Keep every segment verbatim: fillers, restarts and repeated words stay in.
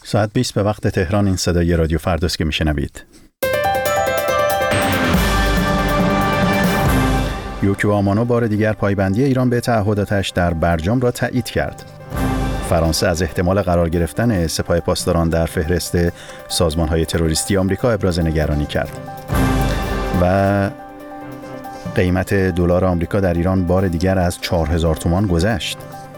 ساعت بیست به وقت تهران. این صدای رادیو فرداست که میشنوید. یوکیو آمانو بار دیگر پایبندی ایران به تعهداتش در برجام را تایید کرد. فرانسه از احتمال قرار گرفتن سپاه پاسداران در فهرست سازمان‌های تروریستی آمریکا ابراز نگرانی کرد. و قیمت دلار آمریکا در ایران بار دیگر از چهار هزار تومان گذشت.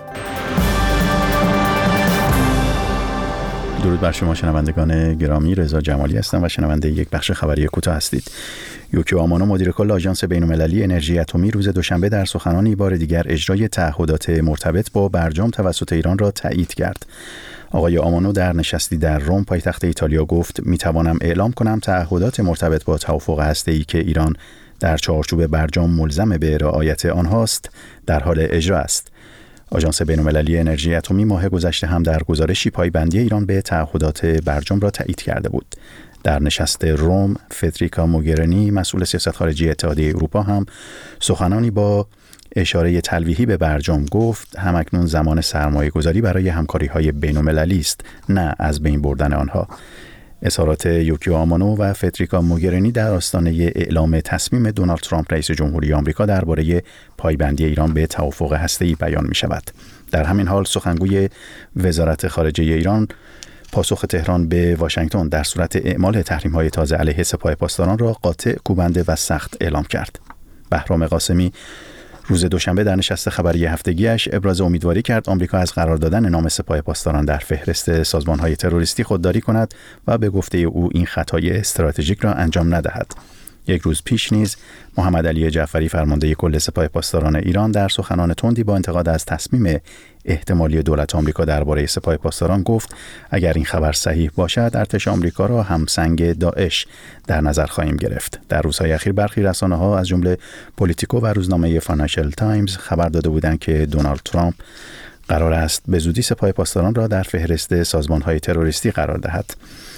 درود بر شما شنوندگان گرامی، رضا جمالی هستم و شنونده یک بخش خبری کوتاه هستید. یوکیو آمانو مدیر کل آژانس بین‌المللی انرژی اتمی روز دوشنبه در سخنانی بار دیگر اجرای تعهدات مرتبط با برجام توسط ایران را تایید کرد. آقای آمانو در نشستی در روم پایتخت ایتالیا گفت: میتوانم اعلام کنم تعهدات مرتبط با توافق هسته‌ای که ایران در چارچوب برجام ملزم به رعایت آنهاست در حال اجرا است. آژانس بین‌المللی انرژی اتمی ماه گذشته هم در گزارشی پایبندی ایران به تعهدات برجام را تایید کرده بود. در نشست روم، فدریکا موگرینی مسئول سیاست خارجی اتحادیه اروپا هم سخنانی با اشاره تلویحی به برجام گفت: همکنون زمان سرمایه گذاری برای همکاری های بین‌المللی است، نه از بین بردن آنها. اظهارات یوکیو آمانو و فدریکا موگرینی در آستانه اعلام تصمیم دونالد ترامپ رئیس جمهوری آمریکا درباره پایبندی ایران به توافق هسته‌ای بیان می شود. در همین حال سخنگوی وزارت خارجه ایران پاسخ تهران به واشنگتن در صورت اعمال تحریم‌های تازه علیه سپاه پاسداران را قاطع، کوبنده و سخت اعلام کرد. بهرام قاسمی روز دوشنبه در نشست خبری هفتگیش ابراز امیدواری کرد آمریکا از قرار دادن نام سپاه پاسداران در فهرست سازمان‌های تروریستی خودداری کند و به گفته او این خطای استراتژیک را انجام ندهد. یک روز پیش نیز محمد علی جعفری فرمانده کل سپاه پاسداران ایران در سخنان تندی با انتقاد از تصمیم احتمالی دولت آمریکا درباره سپاه پاسداران گفت: اگر این خبر صحیح باشد ارتش آمریکا را همسنگ داعش در نظر خواهیم گرفت. در روزهای اخیر برخی رسانه‌ها از جمله پولیتیکو و روزنامه فاینانشل تایمز خبر داده بودند که دونالد ترامپ قرار است به زودی سپاه پاسداران را در فهرست سازمان‌های تروریستی قرار دهد.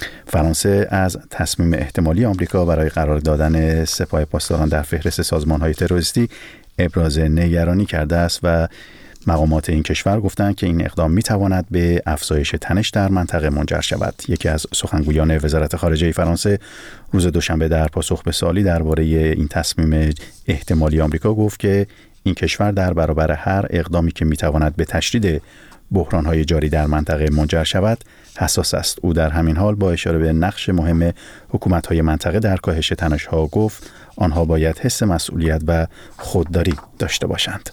فرانسه از تصمیم احتمالی آمریکا برای قرار دادن سپاه پاسداران در فهرست سازمان‌های تروریستی ابراز نگرانی کرده است و مقامات این کشور گفتند که این اقدام می‌تواند به افزایش تنش در منطقه منجر شود. یکی از سخنگویان وزارت خارجه فرانسه روز دوشنبه در پاسخ به سوالی درباره این تصمیم احتمالی آمریکا گفت که این کشور در برابر هر اقدامی که می‌تواند به تشدید بحران‌های جاری در منطقه منجر شود حساس است. او در همین حال با اشاره به نقش مهم حکومت‌های منطقه در کاهش تنش‌ها گفت آنها باید حس مسئولیت و خودداری داشته باشند.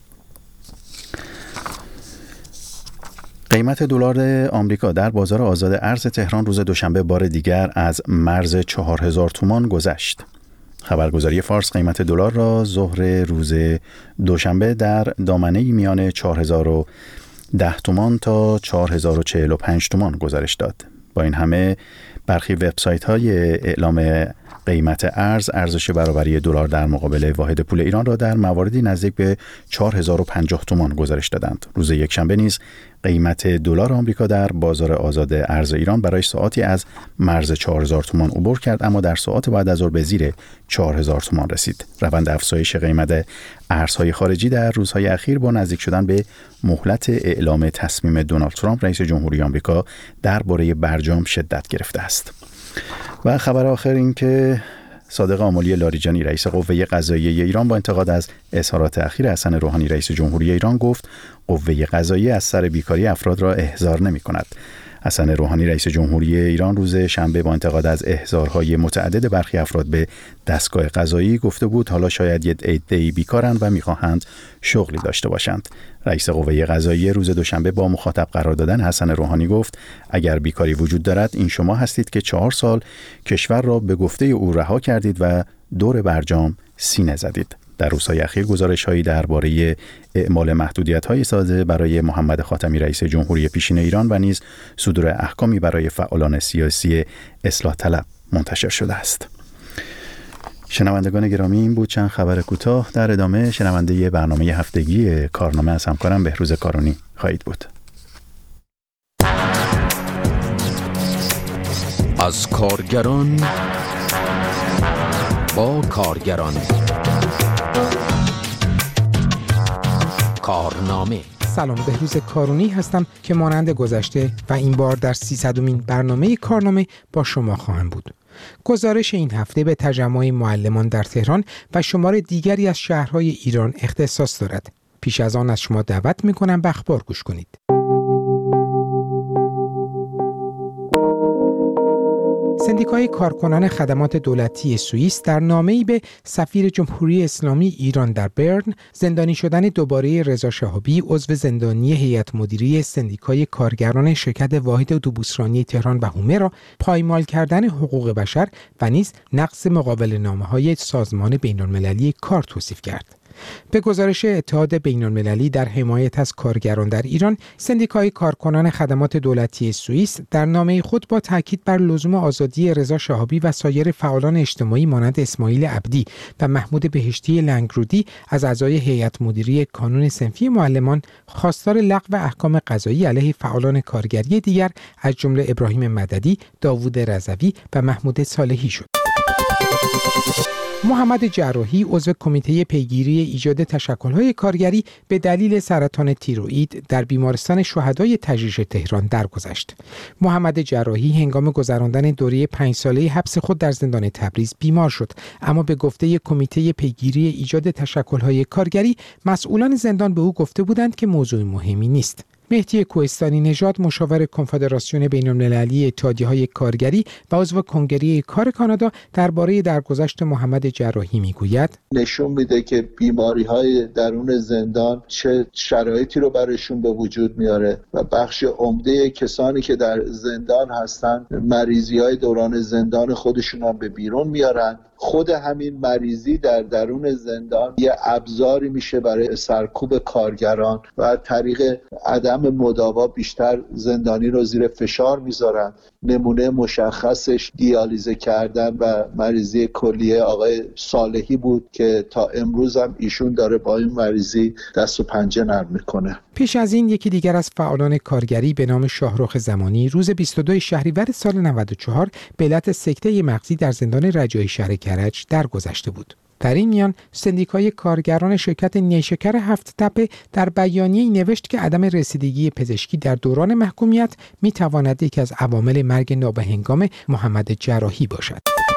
قیمت دلار آمریکا در بازار آزاد ارز تهران روز دوشنبه بار دیگر از مرز چهار هزار تومان گذشت. خبرگزاری فارس قیمت دلار را ظهر روز دوشنبه در دامنه‌ای میان چهار هزار و ده تومان تا چهار هزار و چهل و پنج تومان گزارش داد. با این همه برخی وبسایت‌های اعلام قیمت ارز ارزش برابری دلار در مقابل واحد پول ایران را در مواردی نزدیک به چهار هزار و پنجاه تومان گزارش دادند. روز یکشنبه نیز قیمت دلار آمریکا در بازار آزاد ارز ایران برای ساعتی از مرز چهار هزار تومان عبور کرد، اما در ساعات بعد از ظهر به زیر چهار هزار تومان رسید. روند افزایش قیمت ارزهای خارجی در روزهای اخیر با نزدیک شدن به مهلت اعلام تصمیم دونالد ترامپ رئیس جمهوری آمریکا درباره برجام شدت گرفته است. و خبر آخر این که صادق آملی لاریجانی رئیس قوه قضاییه ایران با انتقاد از اظهارات اخیر حسن روحانی رئیس جمهوری ایران گفت قوه قضاییه از سر بیکاری افراد را احضار نمی کند. حسن روحانی رئیس جمهوری ایران روز شنبه با انتقاد از احضارهای متعدد برخی افراد به دستگاه قضایی گفته بود حالا شاید یک عده‌ای بیکارند و می‌خواهند شغلی داشته باشند. رئیس قوه قضاییه روز دوشنبه با مخاطب قرار دادن حسن روحانی گفت اگر بیکاری وجود دارد این شما هستید که چهار سال کشور را به گفته او رها کردید و دور برجام سینه زدید. در روزهای اخیر گزارش‌هایی درباره اعمال محدودیت‌های سازه برای محمد خاتمی رئیس جمهوری پیشین ایران و نیز صدور احکامی برای فعالان سیاسی اصلاح طلب منتشر شده است. شنوندگان گرامی، این بود چند خبر کوتاه. در ادامه شنونده برنامه هفتگی کارنامه از همکارم بهروز کارونی خواهید بود. از کارگران با کارگران، کارنامه سلام، بهروز کارونی هستم که مانند گذشته و این بار در سیصدمین برنامه کارنامه با شما خواهم بود. گزارش این هفته به تجمع معلمان در تهران و شمار دیگری از شهرهای ایران اختصاص دارد. پیش از آن از شما دعوت می‌کنم به اخبار گوش کنید. سندیکای کارکنان خدمات دولتی سوئیس در نامه‌ای به سفیر جمهوری اسلامی ایران در برن زندانی شدن دوباره رضا شهابی، عضو زندانی هیئت مدیره سندیکای کارگران شرکت واحد اتوبوسرانی تهران و هومه را پایمال کردن حقوق بشر و نیز نقض مقابله‌نامه‌های سازمان بین‌المللی کار توصیف کرد. به گزارش اتحاد بین‌المللی در حمایت از کارگران در ایران، سندیکای کارکنان خدمات دولتی سوئیس در نامه خود با تاکید بر لزوم آزادی رضا شهابی و سایر فعالان اجتماعی مانند اسماعیل عبدی و محمود بهشتی لنگرودی از اعضای هیئت مدیره کانون صنفی معلمان، خواستار لغو احکام قضایی علیه فعالان کارگری دیگر از جمله ابراهیم مددی، داوود رضوی و محمود صالحی شد. محمد جراحی، عضو کمیته پیگیری ایجاد تشکل‌های کارگری، به دلیل سرطان تیروئید در بیمارستان شهدای تجریش تهران درگذشت. محمد جراحی هنگام گذراندن دوره پنج ساله حبس خود در زندان تبریز بیمار شد، اما به گفته کمیته پیگیری ایجاد تشکل‌های کارگری، مسئولان زندان به او گفته بودند که موضوع مهمی نیست. مهدی کوهستانی نژاد، مشاور کنفدراسیون بین‌المللی اتحادیه‌های کارگری و عضو کنگره کار کانادا، درباره درگذشت محمد جراحی میگوید: نشون میده که بیماری‌های درون زندان چه شرایطی رو براشون به وجود میاره و بخش عمده کسانی که در زندان هستن مریضی‌های دوران زندان خودشون هم به بیرون میارن. خود همین مریضی در درون زندان یه ابزاری میشه برای سرکوب کارگران و طریق عدم مداوا بیشتر زندانی رو زیر فشار میذارن. نمونه مشخصش دیالیزه کردن و مریضی کلیه آقای صالحی بود که تا امروز هم ایشون داره با این مریضی دست و پنجه نرم میکنه. پیش از این یکی دیگر از فعالان کارگری به نام شاهرخ زمانی روز بیست و دو شهریور سال نود و چهار به علت سکته مغزی در زندان رجایی شهر کرج درگذشته بود. در این میان سندیکای کارگران شرکت نیشکر هفت تپه در بیانیه‌ای نوشت که عدم رسیدگی پزشکی در دوران محکومیت می‌تواند یکی از عوامل مرگ نابهنگام محمد جراحی باشد.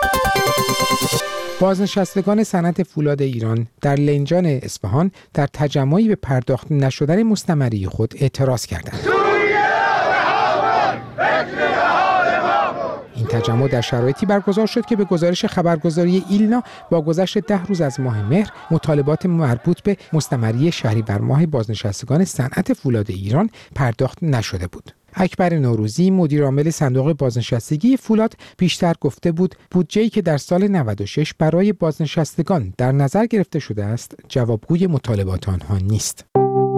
بازنشستگان صنعت فولاد ایران در لنجان اصفهان در تجمعی به پرداخت نشدن مستمری خود اعتراض کردند. این تجمع در شرایطی برگزار شد که به گزارش خبرگزاری ایلنا با گذشت ده روز از ماه مهر مطالبات مربوط به مستمری شهریور ماه بازنشستگان صنعت فولاد ایران پرداخت نشده بود. اکبر نوروزی، مدیر عامل صندوق بازنشستگی فولاد، پیشتر گفته بود بودجه‌ای که در سال نود و شش برای بازنشستگان در نظر گرفته شده است جوابگوی مطالبات آنها نیست.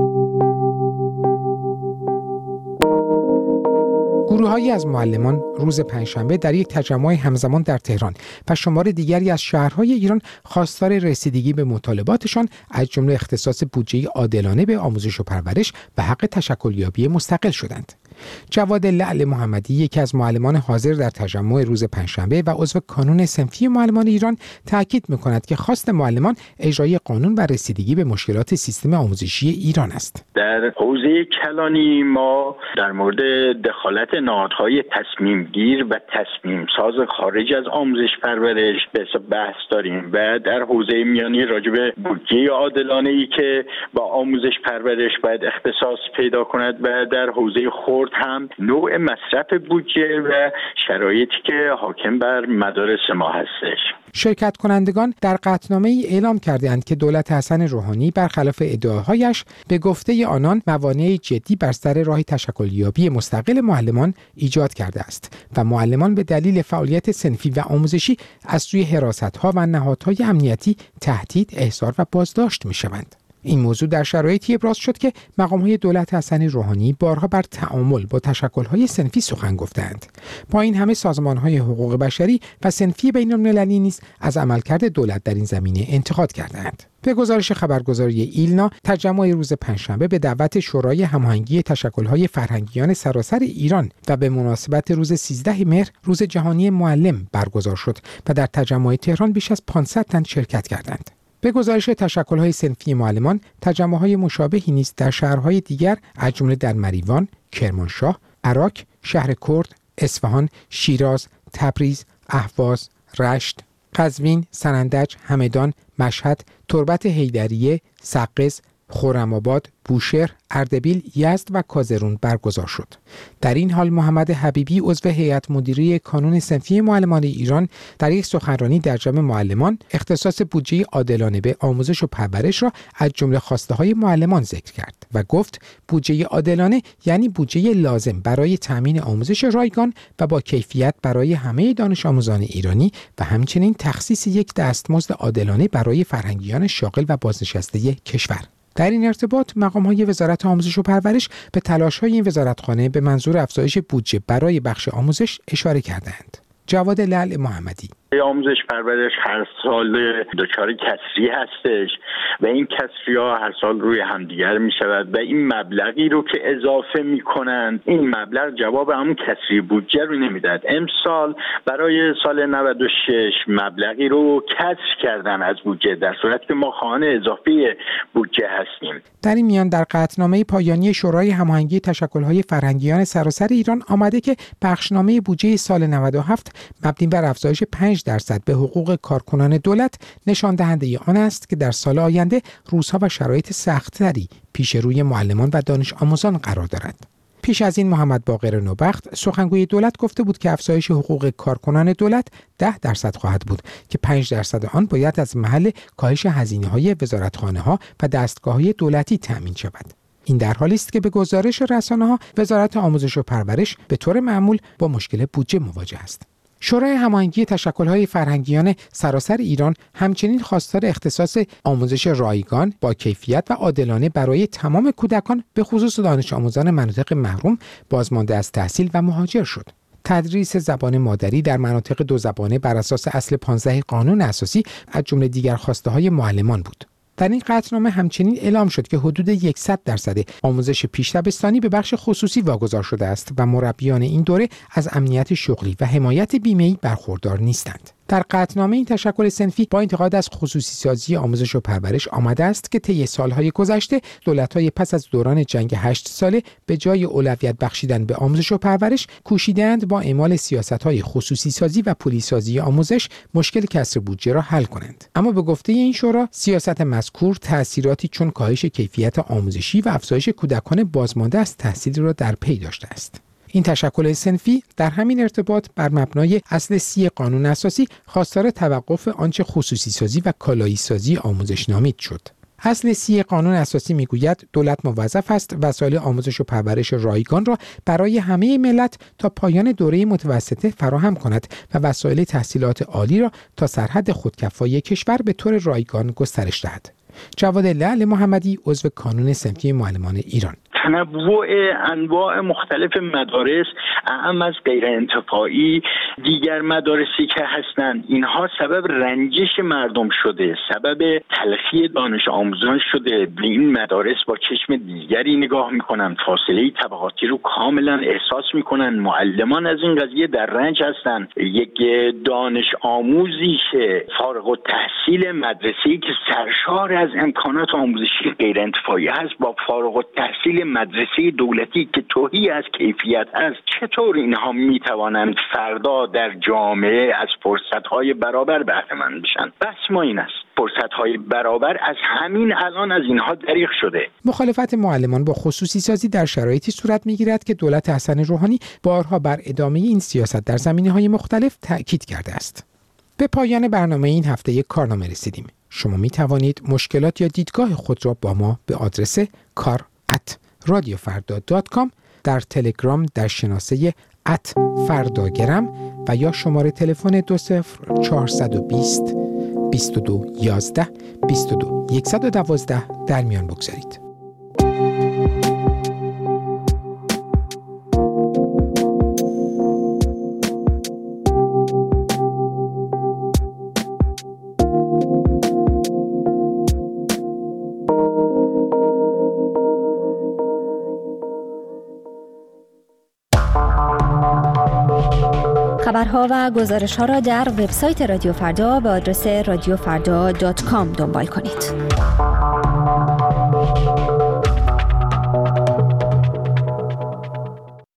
گروه‌هایی از معلمان روز پنجشنبه در یک تجمع همزمان در تهران و شمار دیگری از شهرهای ایران خواستار رسیدگی به مطالباتشان از جمله اختصاص بودجه عادلانه به آموزش و پرورش و حق تشکلیابی مستقل شدند. جواد لعل محمدی، یکی از معلمان حاضر در تجمع روز پنجشنبه و عضو کانون صنفی معلمان ایران، تاکید می‌کند که خواست معلمان اجرای قانون و رسیدگی به مشکلات سیستم آموزشی ایران است. در حوزه کلانی ما در مورد دخالت نهادهای تصمیم گیر و تصمیم ساز خارج از آموزش پرورش به بحث داریم و در حوزه میانی راجع به بودجه عادلانه‌ای که با آموزش پرورش باید اختصاص پیدا کند و در حوزه خرد هم نوع مصرف بودجه و شرایطی که حاکم بر مدارس ما هستش. شرکت کنندگان در قطعنامه ای اعلام کردند که دولت حسن روحانی برخلاف ادعاهایش به گفته آنان موانع جدی بر سر راه تشکلیابی مستقل معلمان ایجاد کرده است و معلمان به دلیل فعالیت صنفی و آموزشی از سوی حراست‌ها و نهادهای امنیتی تهدید، احضار و بازداشت می‌شوند. این موضوع در شرایطی ابراز شد که مقام‌های دولت حسن روحانی بارها بر تعامل با تشکل‌های صنفی سخن گفتند. با این همه سازمان‌های حقوق بشری و صنفی بین‌المللی نیز از عملکرد دولت در این زمینه انتقاد کردند. به گزارش خبرگزاری ایلنا، تجمع روز پنجشنبه به دعوت شورای هماهنگی تشکل‌های فرهنگیان سراسر ایران و به مناسبت روز سیزده مهر روز جهانی معلم برگزار شد و در تجمع تهران بیش از پانصد تن شرکت کردند. به گزارش تشکل‌های صنفی معلمان، تجمع‌های مشابهی نیز در شهرهای دیگر از جمله در مریوان، کرمانشاه، عراق، شهر کرد، اصفهان، شیراز، تبریز، اهواز، رشت، قزوین، سنندج، همدان، مشهد، تربت حیدریه، سقز، خرم‌آباد، بوشهر، اردبیل، یزد و کازرون برگزار شد. در این حال محمد حبیبی عضو هیئت مدیره کانون صنفی معلمان ایران در یک سخنرانی در جمع معلمان اختصاص بودجه عادلانه به آموزش و پرورش را از جمله خواسته‌های معلمان ذکر کرد و گفت بودجه عادلانه یعنی بودجه لازم برای تامین آموزش رایگان و با کیفیت برای همه دانش آموزان ایرانی و همچنین تخصیص یک دستمزد عادلانه برای فرهنگیان شاغل و بازنشسته کشور. در این ارتباط مقام‌های وزارت آموزش و پرورش به تلاش‌های این وزارتخانه به منظور افزایش بودجه برای بخش آموزش اشاره کردند. جواد لعل محمدی: آموزش پرورش هر سال دچار کسری هستش و این کسری ها هر سال روی همدیگر می شود و این مبلغی رو که اضافه می کنند این مبلغ جواب همون کسری بودجه رو نمیداد. امسال برای سال نود و شش مبلغی رو کسر کردن از بودجه در صورتی که ما خواهان اضافه بودجه هستیم. در این میان در قطعنامه پایانی شورای هماهنگی تشکل‌های فرهنگیان سراسر ایران آمده که بخشنامه بودجه سال نود و هفت مبنی بر افزایش پنج درصد به حقوق کارکنان دولت نشان دهنده آن است که در سال آینده روزها و شرایط سخت‌تری پیش روی معلمان و دانش آموزان قرار دارد. پیش از این محمد باقر نوبخت سخنگوی دولت گفته بود که افزایش حقوق کارکنان دولت ده درصد خواهد بود که پنج درصد آن باید از محل کاهش هزینه‌های وزارتخانه‌ها و دستگاه‌های دولتی تأمین شود. این در حالی است که به گزارش رسانه‌ها وزارت آموزش و پرورش به طور معمول با مشکل بودجه مواجه است. شورای هماهنگی تشکل‌های فرهنگیان سراسر ایران همچنین خواستار اختصاص آموزش رایگان با کیفیت و عادلانه برای تمام کودکان به خصوص دانش آموزان مناطق محروم، بازمانده از تحصیل و مهاجر شد. تدریس زبان مادری در مناطق دو زبانه بر اساس اصل پانزده قانون اساسی از جمله دیگر خواسته‌های معلمان بود. در این قطعنامه همچنین اعلام شد که حدود صد درصد آموزش پیش دبستانی به بخش خصوصی واگذار شده است و مربیان این دوره از امنیت شغلی و حمایت بیمه‌ای برخوردار نیستند. در قطعنامه این تشکل صنفی با انتقاد از خصوصی سازی آموزش و پرورش آمده است که طی سالهای گذشته دولت‌های پس از دوران جنگ هشت ساله به جای اولویت بخشیدن به آموزش و پرورش کوشیدند با اعمال سیاست‌های خصوصی سازی و پولی سازی آموزش مشکل کسر بودجه را حل کنند. اما به گفته این شورا سیاست مذکور تأثیراتی چون کاهش کیفیت آموزشی و افزایش کودکان بازمانده از تحصیل را در پی داشته است. این تشکل صنفی در همین ارتباط بر مبنای اصل سی قانون اساسی خواستار توقف آنچه خصوصی سازی و کالایی سازی آموزش نامید شد. اصل سی قانون اساسی میگوید دولت موظف است وسایل آموزش و پرورش رایگان را برای همه ملت تا پایان دوره متوسطه فراهم کند و وسایل تحصیلات عالی را تا سرحد خودکفایی کشور به طور رایگان گسترش دهد. جواد لعل محمدی عضو کانون صنفی معلمان ایران: تنوع انواع مختلف مدارس اعم از غیر انتفاعی دیگر مدارسی که هستند اینها سبب رنجش مردم شده، سبب تلخی دانش آموزان شده. به این مدارس با چشم دیگری نگاه میکنن، فاصله طبقاتی رو کاملا احساس میکنن. معلمان از این قضیه در رنج هستند. یک دانش آموزی که فارغ التحصیل مدرسه‌ای که سرشار از امکانات آموزشی غیر انتفاعی هست با فارغ التحصیل مدرسه دولتی که تهی از کیفیت است، چطور اینها میتوانند فردا در جامعه از فرصت‌های برابر بهره مند بشن؟ بس ما این است. فرصت‌های برابر از همین الان از اینها دریغ شده. مخالفت معلمان با خصوصی سازی در شرایطی صورت می‌گیرد که دولت حسن روحانی بارها بر ادامه این سیاست در زمینه‌های مختلف تأکید کرده است. به پایان برنامه این هفته یک کارنامه رسیدیم. شما می توانید مشکلات یا دیدگاه خود را با ما به آدرس کار ات رادیو فردا دات کام، در تلگرام در شناسه ات فرداگرم و یا شماره تلفن دو صفر چهارصد و بیست بیست و دو یازده بیست و دو صد و دوازده در میان بگذارید. خبرها و گزارش‌ها را در وبسایت رادیو فردا به آدرس رادیو فردا دات کام دنبال کنید.